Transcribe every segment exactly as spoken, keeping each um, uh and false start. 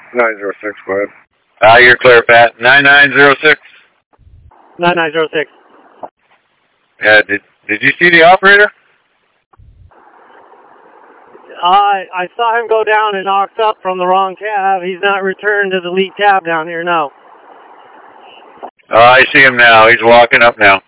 nine zero six, go ahead. Ah, uh, you're clear, Pat. nine nine zero six. nine nine zero six. Yeah, did, did you see the operator? I I saw him go down and knocked up from the wrong cab. He's not returned to the lead cab down here, no. Oh, I see him now. He's walking up now.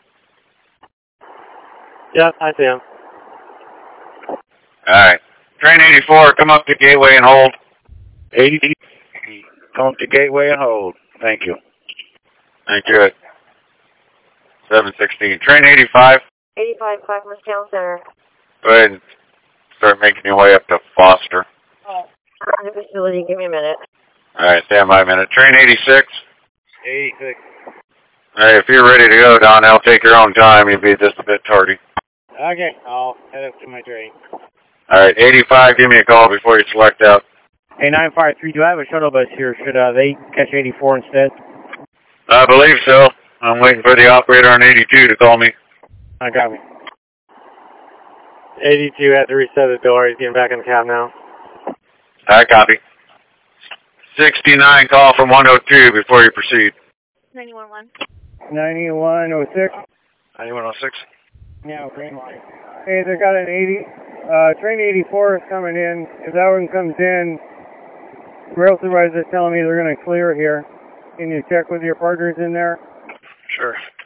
Yep, I see him. All right. Train eighty-four, come up to Gateway and hold. eighty, come up to Gateway and hold. Thank you. Thank you. seven sixteen. Train eighty-five. eighty-five, Clackamas Town Center. Go ahead and start making your way up to Foster. Oh. On the facility, give me a minute. All right, stand by a minute. Train eighty-six. eighty-six. All right, if you're ready to go, Donnell, take your own time. You'll be just a bit tardy. Okay, I'll head up to my train. All right, eighty-five, give me a call before you select out. Hey, nine five three, do I have a shuttle bus here? Should uh, they catch eighty-four instead? I believe so. I'm waiting for the operator on eighty-two to call me. I got me. eighty-two had to reset the door. He's getting back in the cab now. I copy. sixty-nine, call from one oh two before you proceed. ninety-one one. ninety-one oh six. ninety-one oh six. Yeah, green line. Hey, they got an eighty. Uh, train eighty-four is coming in. If that one comes in, rail supervisor's telling me they're going to clear here. Can you check with your partners in there? Sure.